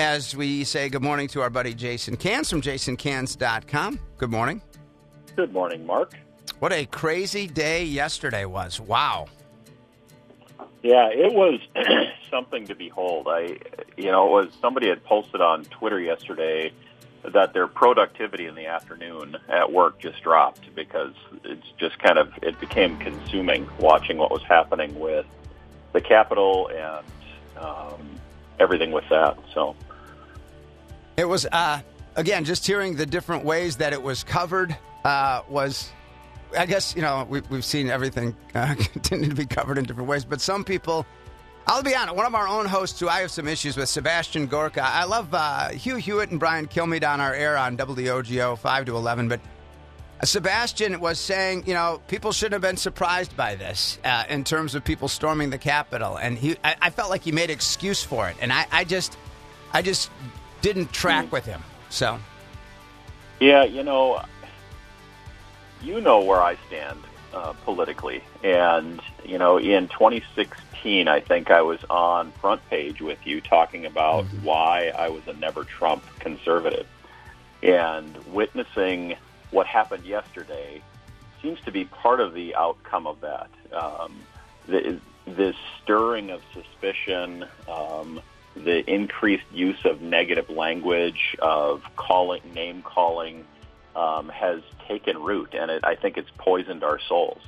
as we say good morning to our buddy Jason Cans from jasoncans.com. Good morning. Good morning, Mark. What a crazy day yesterday was. Wow. Yeah, it was something to behold. Somebody had posted on Twitter yesterday that their productivity in the afternoon at work just dropped because it became consuming watching what was happening with the Capitol and everything with that. So it was, again, just hearing the different ways that it was covered was, I guess, we've seen everything continue to be covered in different ways, but some people, I'll be honest, one of our own hosts who I have some issues with, Sebastian Gorka. I love Hugh Hewitt and Brian Kilmeade on our air on WOGO 5 to 11, but Sebastian was saying, people shouldn't have been surprised by this in terms of people storming the Capitol, and I felt like he made excuse for it, and I just didn't track with him. So, yeah, you know where I stand politically, and in 2016, I think I was on Front Page with you talking about why I was a never Trump conservative, and witnessing what happened yesterday seems to be part of the outcome of that. This stirring of suspicion, the increased use of negative language, of name calling, has taken root, and I think it's poisoned our souls.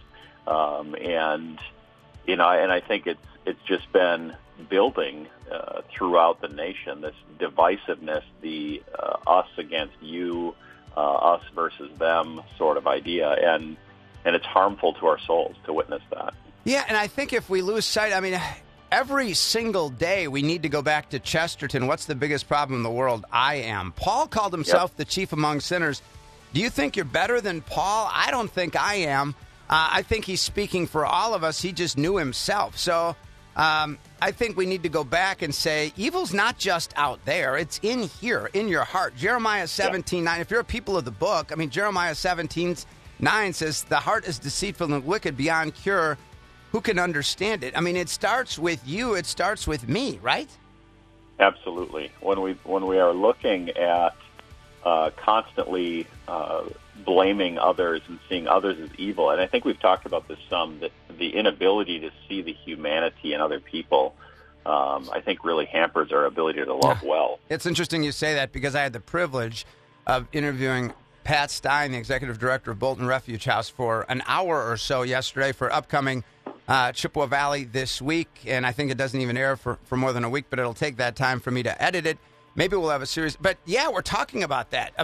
And I think it's just been building throughout the nation, this divisiveness, the us against you, us versus them sort of idea, and it's harmful to our souls to witness that. Yeah, and I think if we lose sight, every single day we need to go back to Chesterton. What's the biggest problem in the world? I am. Paul called himself the chief among sinners. Do you think you're better than Paul? I don't think I am. I think he's speaking for all of us. He just knew himself. So I think we need to go back and say, evil's not just out there. It's in here, in your heart. Jeremiah 17:9. If you're a people of the book, Jeremiah 17:9 says, the heart is deceitful and wicked beyond cure. Who can understand it? It starts with you. It starts with me, right? Absolutely. When we are looking at constantly blaming others and seeing others as evil, and I think we've talked about this some, that the inability to see the humanity in other people, I think really hampers our ability to love well. It's interesting you say that, because I had the privilege of interviewing Pat Stein, the executive director of Bolton Refuge House, for an hour or so yesterday for upcoming Chippewa Valley this week, and I think it doesn't even air for more than a week, but it'll take that time for me to edit it. Maybe we'll have a series. But, yeah, we're talking about that.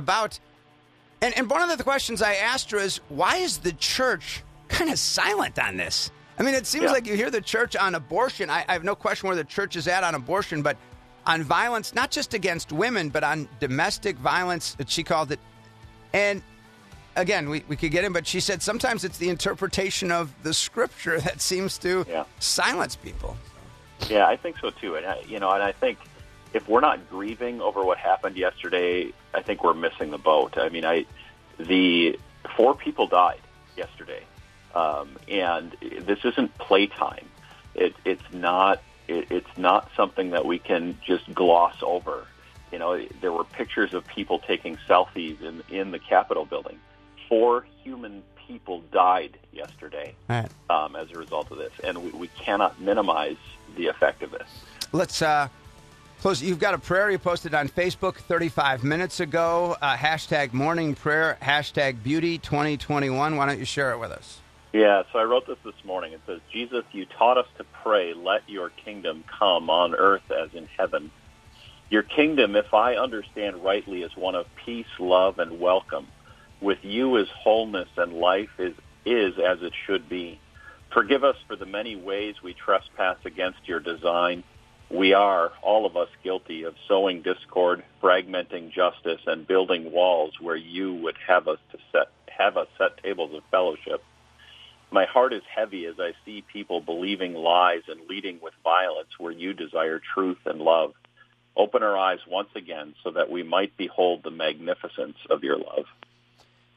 And one of the questions I asked her is, why is the church kind of silent on this? It seems like you hear the church on abortion. I have no question where the church is at on abortion, but on violence, not just against women, but on domestic violence, that she called it. And, again, we could get in, but she said sometimes it's the interpretation of the Scripture that seems to silence people. Yeah, I think so, too. And I think if we're not grieving over what happened yesterday, I think we're missing the boat. The 4 people died yesterday, and this isn't playtime. It's not something that we can just gloss over. There were pictures of people taking selfies in the Capitol building. 4 human people died yesterday as a result of this, and we cannot minimize the effect of this. Let's close. You've got a prayer you posted on Facebook 35 minutes ago. Hashtag morning prayer, hashtag beauty 2021. Why don't you share it with us? Yeah, so I wrote this morning. It says, Jesus, you taught us to pray, let your kingdom come on earth as in heaven. Your kingdom, if I understand rightly, is one of peace, love, and welcome. With you is wholeness, and life is as it should be. Forgive us for the many ways we trespass against your design. We are, all of us, guilty of sowing discord, fragmenting justice, and building walls where you would have us set tables of fellowship. My heart is heavy as I see people believing lies and leading with violence where you desire truth and love. Open our eyes once again so that we might behold the magnificence of your love.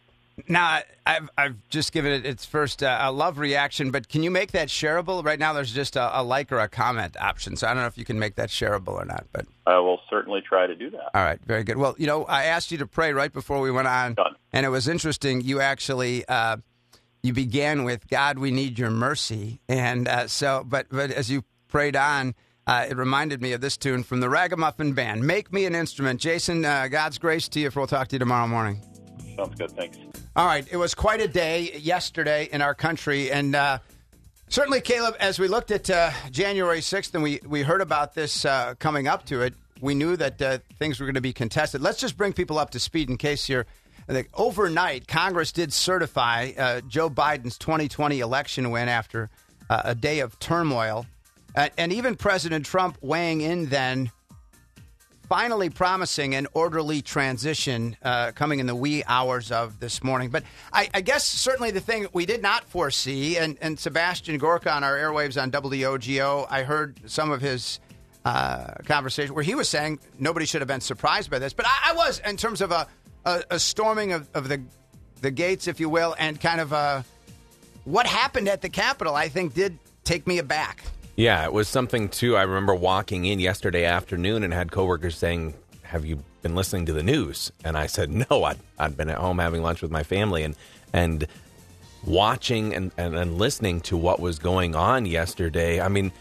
Now, I've just given it its first a love reaction, but can you make that shareable? Right now, there's just a like or a comment option, so I don't know if you can make that shareable or not. But I will certainly try to do that. All right, very good. Well, I asked you to pray right before we went on, Done. And it was interesting. You actually you began with, God, we need your mercy. And but as you prayed on, it reminded me of this tune from the Ragamuffin Band, Make Me an Instrument. Jason, God's grace to you. We'll talk to you tomorrow morning. Sounds good. Thanks. All right. It was quite a day yesterday in our country. And certainly, Caleb, as we looked at January 6th and we heard about this coming up to it, we knew that things were going to be contested. Let's just bring people up to speed in case you're... Overnight, Congress did certify Joe Biden's 2020 election win after a day of turmoil. And even President Trump weighing in then, finally promising an orderly transition coming in the wee hours of this morning. But I guess certainly the thing we did not foresee, and Sebastian Gorka on our airwaves on WOGO, I heard some of his conversation where he was saying nobody should have been surprised by this. But I was, in terms of a storming of the gates, if you will, and kind of what happened at the Capitol, I think did take me aback. Yeah, it was something, too. I remember walking in yesterday afternoon and had coworkers saying, have you been listening to the news? And I said, no, I'd been at home having lunch with my family and watching and listening to what was going on yesterday. I mean,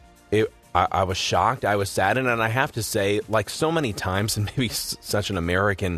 I was shocked. I was saddened. And I have to say, like so many times, and maybe such an American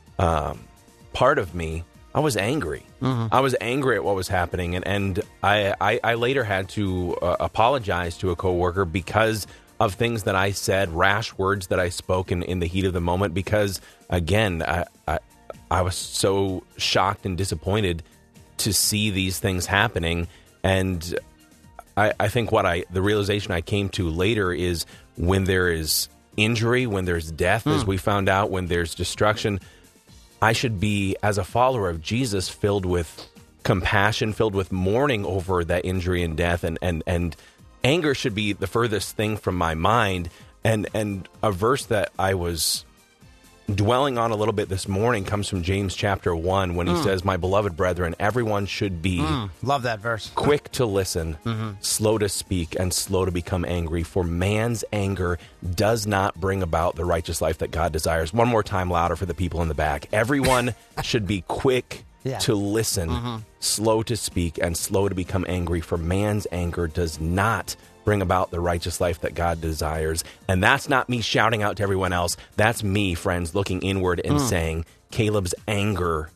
part of me, I was angry. Mm-hmm. I was angry at what was happening, and I later had to apologize to a coworker because of things that I said, rash words that I spoke in the heat of the moment, because, again, I was so shocked and disappointed to see these things happening, and I think the realization I came to later is when there is injury, when there's death, as we found out, when there's destruction, I should be, as a follower of Jesus, filled with compassion, filled with mourning over that injury and death, and anger should be the furthest thing from my mind. And a verse that I was dwelling on a little bit this morning comes from James chapter 1 when he says, my beloved brethren, everyone should be love that verse. Quick to listen, slow to speak, and slow to become angry, for man's anger does not bring about the righteous life that God desires. One more time louder for the people in the back. Everyone should be quick to listen, slow to speak, and slow to become angry, for man's anger does not bring about the righteous life that God desires. And that's not me shouting out to everyone else. That's me, friends, looking inward and saying, Caleb's anger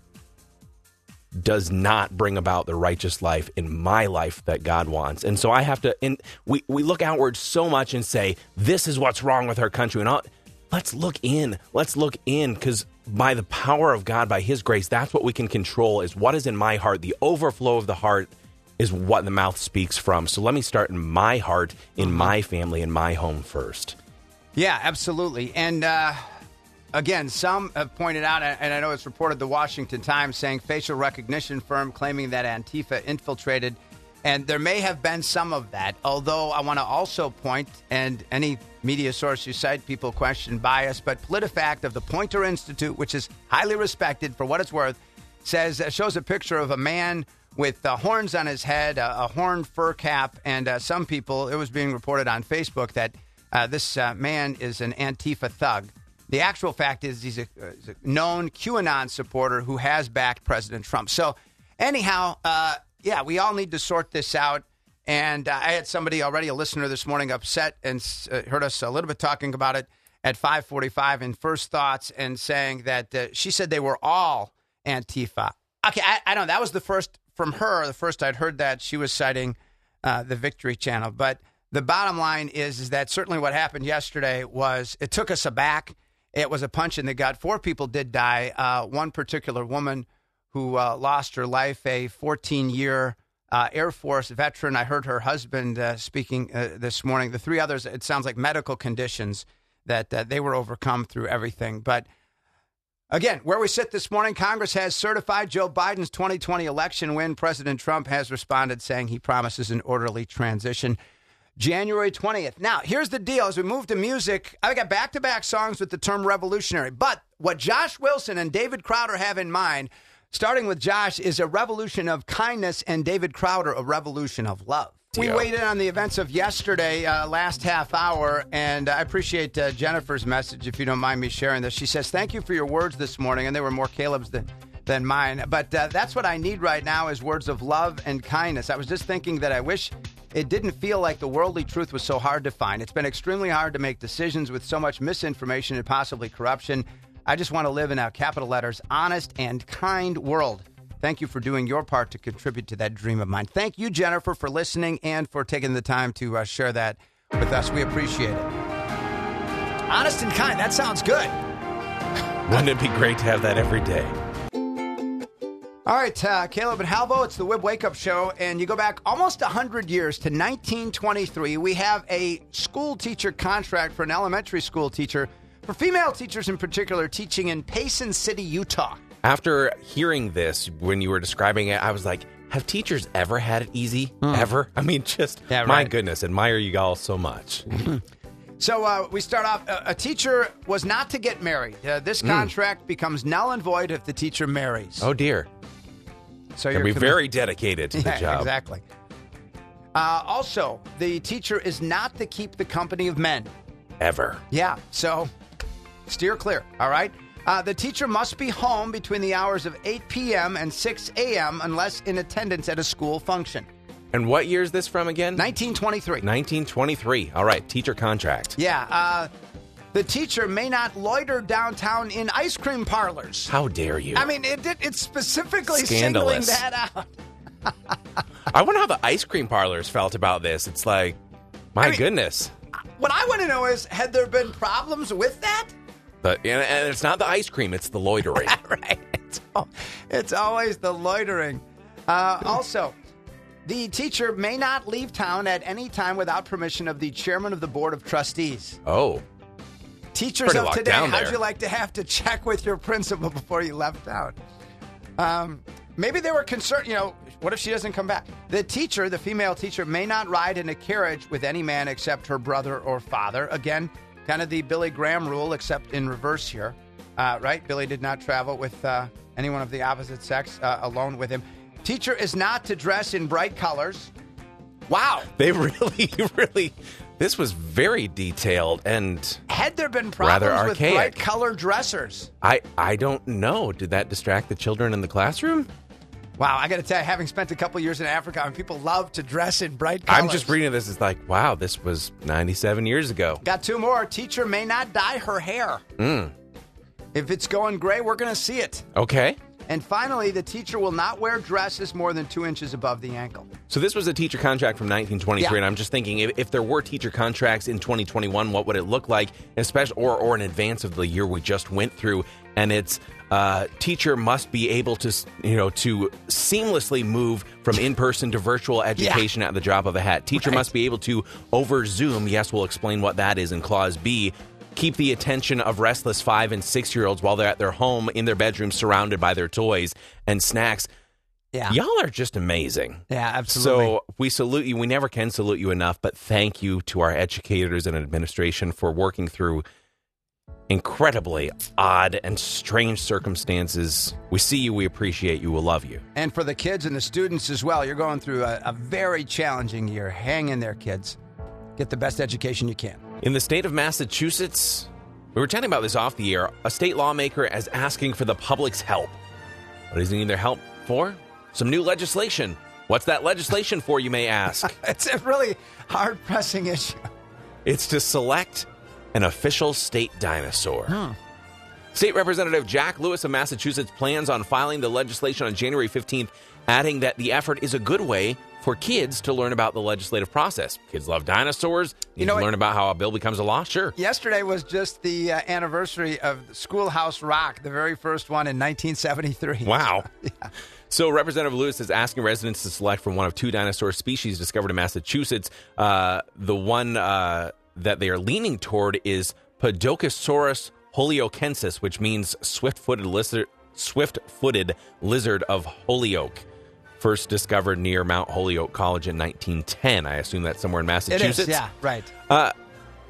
does not bring about the righteous life in my life that God wants. And so I have to, we look outward so much and say, this is what's wrong with our country. And let's look in, because by the power of God, by his grace, that's what we can control, is what is in my heart. The overflow of the heart is what the mouth speaks from. So let me start in my heart, in my family, in my home first. Yeah, absolutely. And again, some have pointed out, and I know it's reported the Washington Times, saying facial recognition firm claiming that Antifa infiltrated. And there may have been some of that, although I want to also point, and any media source you cite, people question bias, but PolitiFact of the Poynter Institute, which is highly respected for what it's worth, shows a picture of a man with horns on his head, a horned fur cap, and some people, it was being reported on Facebook that this man is an Antifa thug. The actual fact is he's a known QAnon supporter who has backed President Trump. So anyhow, we all need to sort this out. And I had somebody already, a listener this morning, upset and heard us a little bit talking about it at 5:45 in First Thoughts, and saying that she said they were all Antifa. Okay, I don't know. That was the first from her. The first I'd heard that. She was citing the Victory Channel. But the bottom line is that certainly what happened yesterday was it took us aback. It was a punch in the gut. 4 people did die. One particular woman who lost her life, a 14-year Air Force veteran. I heard her husband speaking this morning. The 3 others, it sounds like medical conditions that they were overcome through everything. But again, where we sit this morning, Congress has certified Joe Biden's 2020 election win. President Trump has responded saying he promises an orderly transition January 20th. Now, here's the deal. As we move to music, I got back-to-back songs with the term revolutionary. But what Josh Wilson and David Crowder have in mind, starting with Josh, is a revolution of kindness, and David Crowder, a revolution of love. We weighed in on the events of yesterday, last half hour, and I appreciate Jennifer's message, if you don't mind me sharing this. She says, thank you for your words this morning, and they were more Caleb's than mine. But that's what I need right now is words of love and kindness. I was just thinking that I wish it didn't feel like the worldly truth was so hard to find. It's been extremely hard to make decisions with so much misinformation and possibly corruption. I just want to live in a, capital letters, honest and kind world. Thank you for doing your part to contribute to that dream of mine. Thank you, Jennifer, for listening and for taking the time to share that with us. We appreciate it. Honest and kind, that sounds good. Wouldn't it be great to have that every day? All right, Caleb and Halvo, it's the WIB Wake Up Show, and you go back almost 100 years to 1923. We have a school teacher contract for an elementary school teacher, for female teachers in particular, teaching in Payson City, Utah. After hearing this, when you were describing it, I was like, have teachers ever had it easy? Ever? I mean, my goodness, admire you all so much. So we start off, a teacher was not to get married. This contract becomes null and void if the teacher marries. Oh, dear. So you're very dedicated to the job. Exactly. Also, the teacher is not to keep the company of men. Ever. Yeah, so steer clear, all right? The teacher must be home between the hours of 8 p.m. and 6 a.m. unless in attendance at a school function. And what year is this from again? 1923. 1923. All right, teacher contract. Yeah, the teacher may not loiter downtown in ice cream parlors. How dare you? I mean, it's specifically Scandalous. singling that out. I wonder how the ice cream parlors felt about this. It's like, my goodness. What I want to know is, had there been problems with that? And it's not the ice cream, it's the loitering. Right. It's always the loitering. Also, the teacher may not leave town at any time without permission of the chairman of the board of trustees. Oh. Teachers Pretty of today, down how'd there. you like to have to check with your principal before you left town? Maybe they were concerned, what if she doesn't come back? The teacher, the female teacher, may not ride in a carriage with any man except her brother or father. Again, kind of the Billy Graham rule, except in reverse here, right? Billy did not travel with anyone of the opposite sex alone with him. Teacher is not to dress in bright colors. Wow. They really, this was very detailed and had there been rather problems with archaic. bright colored dressers? I don't know. Did that distract the children in the classroom? Wow, I got to tell you, having spent a couple years in Africa, and people love to dress in bright colors. I'm just reading this. It's like, wow, this was 97 years ago. Got two more. Teacher may not dye her hair. If it's going gray, we're going to see it. Okay. And finally, the teacher will not wear dresses more than 2 inches above the ankle. So this was a teacher contract from 1923, Yeah. and I'm just thinking, if there were teacher contracts in 2021, what would it look like, especially or in advance of the year we just went through? And it's teacher must be able to, to seamlessly move from in-person to virtual education at the drop of a hat. Teacher must be able to, over Zoom, yes, we'll explain what that is in Clause B, keep the attention of restless 5- and 6-year-olds while they're at their home in their bedroom surrounded by their toys and snacks. Yeah. Y'all are just amazing. Yeah, absolutely. So we salute you. We never can salute you enough, but thank you to our educators and administration for working through incredibly odd and strange circumstances. We see you. We appreciate you. We'll love you. And for the kids and the students as well, you're going through a very challenging year. Hang in there, kids. Get the best education you can. In the state of Massachusetts, we were chatting about this off the air, a state lawmaker is asking for the public's help. What does he need their help for? Some new legislation. What's that legislation for, you may ask? It's a really hard-pressing issue. It's to select an official state dinosaur. State Representative Jack Lewis of Massachusetts plans on filing the legislation on January 15th, adding that the effort is a good way for kids to learn about the legislative process. Kids love dinosaurs. Need to learn about how a bill becomes a law? Sure. Yesterday was just the anniversary of Schoolhouse Rock, the very first one in 1973. Wow. Yeah. So Representative Lewis is asking residents to select from one of 2 dinosaur species discovered in Massachusetts. The one that they are leaning toward is Podokesaurus holyokensis, which means swift-footed lizard of Holyoke. First discovered near Mount Holyoke College in 1910. I assume that's somewhere in Massachusetts. It is, yeah, right.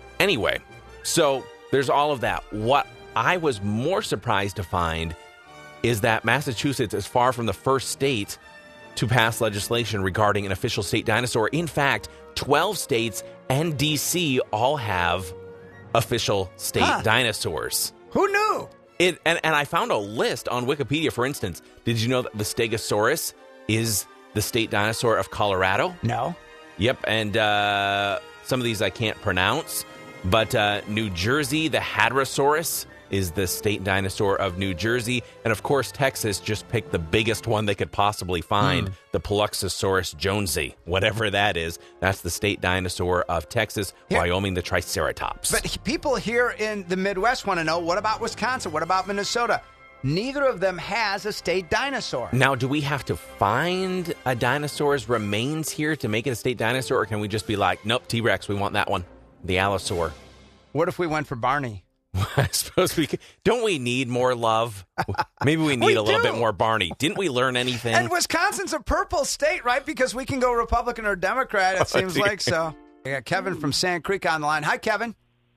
Anyway, so there's all of that. What I was more surprised to find is that Massachusetts is far from the first state to pass legislation regarding an official state dinosaur. In fact, 12 states and D.C. all have official state dinosaurs. Who knew? And I found a list on Wikipedia, for instance. Did you know that the Stegosaurus is the state dinosaur of Colorado? No. Yep, and some of these I can't pronounce, but New Jersey, the Hadrosaurus is the state dinosaur of New Jersey. And, of course, Texas just picked the biggest one they could possibly find, the Paluxosaurus jonesii, whatever that is. That's the state dinosaur of Texas. Wyoming, the Triceratops. But people here in the Midwest want to know, what about Wisconsin? What about Minnesota? Neither of them has a state dinosaur. Now, do we have to find a dinosaur's remains here to make it a state dinosaur, or can we just be like, nope, T-Rex, we want that one, the Allosaur? What if we went for Barney? I suppose we could. Don't we need more love? Maybe we need a little bit more Barney. Didn't we learn anything? And Wisconsin's a purple state, right? Because we can go Republican or Democrat, it seems like. So I got Kevin from Sand Creek on the line. Hi, Kevin.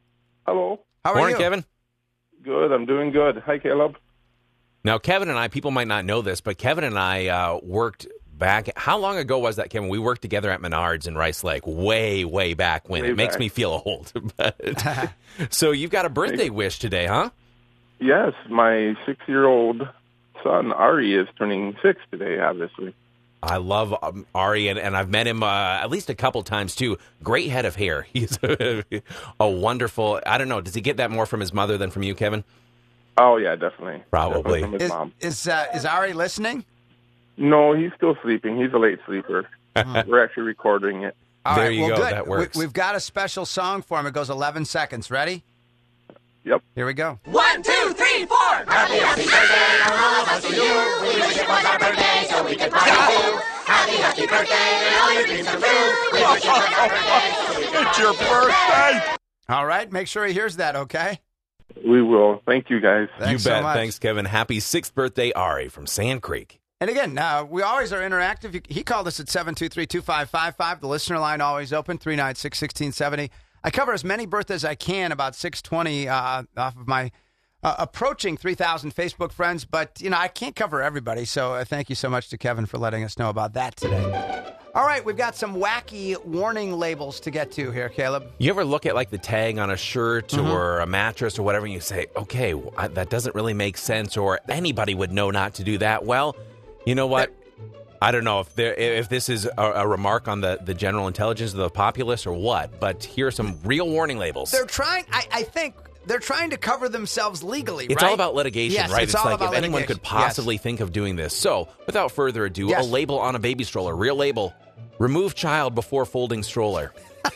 Hello. How are Morning, you? Kevin. Good. I'm doing good. Hi, Caleb. Now, Kevin and I, people might not know this, but Kevin and I worked back. How long ago was that, Kevin? We worked together at Menards in Rice Lake way, way back when. Way It makes back. me feel old. But, so you've got a birthday wish today, huh? Yes, my 6-year-old son, Ari, is turning 6 today, obviously. I love Ari, and I've met him at least a couple times, too. Great head of hair. He's a wonderful, I don't know, does he get that more from his mother than from you, Kevin? Oh, yeah, definitely. Probably. Definitely from his mom. Is Ari listening? No, he's still sleeping. He's a late sleeper. We're actually recording it. All There right, you well, go. good. That works. We've got a special song for him. It goes 11 seconds. Ready? Yep. Here we go. 1, 2, 3, 4. Happy, happy birthday from all of us to you. We wish it was our birthday so we could party too. Happy, happy birthday and all your dreams come true. We wish it was our birthday so we could It's your birthday! All right, make sure he hears that, okay? We will. Thank you, guys. Thanks you bet. so much. Thanks, Kevin. Happy 6th birthday, Ari from Sand Creek. And again, we always are interactive. He called us at 723-2555. The listener line always open, 396-1670. I cover as many birthdays as I can, about 620 off of my approaching 3,000 Facebook friends. But, I can't cover everybody. So thank you so much to Kevin for letting us know about that today. All right, we've got some wacky warning labels to get to here, Caleb. You ever look at like the tag on a shirt or a mattress or whatever, and you say, okay, that doesn't really make sense, or anybody would know not to do that? Well, you know what? I don't know if this is a remark on the general intelligence of the populace or what, but here are some real warning labels. They're trying, I think, they're trying to cover themselves legally, It's right? all about litigation, Yes, right? it's all like about if anyone litigation. could possibly think of doing this. So, without further ado, Yes. a label on a baby stroller, real label. Remove child before folding stroller.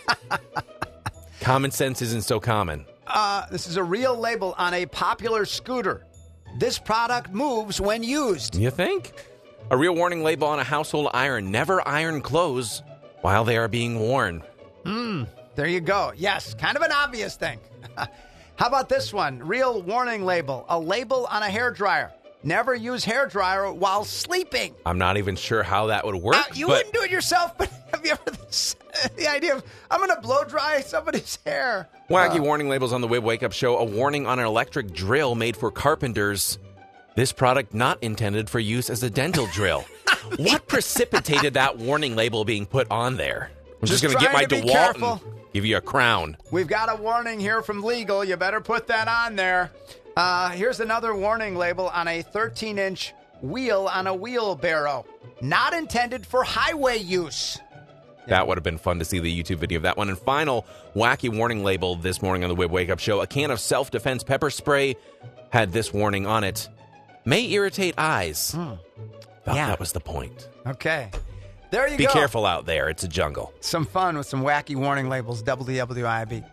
Common sense isn't so common. This is a real label on a popular scooter. This product moves when used. You think? A real warning label on a household iron. Never iron clothes while they are being worn. There you go. Yes, kind of an obvious thing. How about this one? Real warning label. A label on a hairdryer. Never use hairdryer while sleeping. I'm not even sure how that would work. You but wouldn't do it yourself, but have you ever the idea of, I'm going to blow dry somebody's hair? Wacky warning labels on the Wib Wake Up Show. A warning on an electric drill made for carpenters. This product not intended for use as a dental drill. What precipitated that warning label being put on there? I'm just going to get my trying to be DeWalt careful. and give you a crown. We've got a warning here from Legal. You better put that on there. Here's another warning label on a 13-inch wheel on a wheelbarrow. Not intended for highway use. That would have been fun to see the YouTube video of that one. And final wacky warning label this morning on the Wib Wake Up Show. A can of self-defense pepper spray had this warning on it. May irritate eyes. Thought that was the point. Okay. There you Be go. careful out there. It's a jungle. Some fun with some wacky warning labels. WWIB.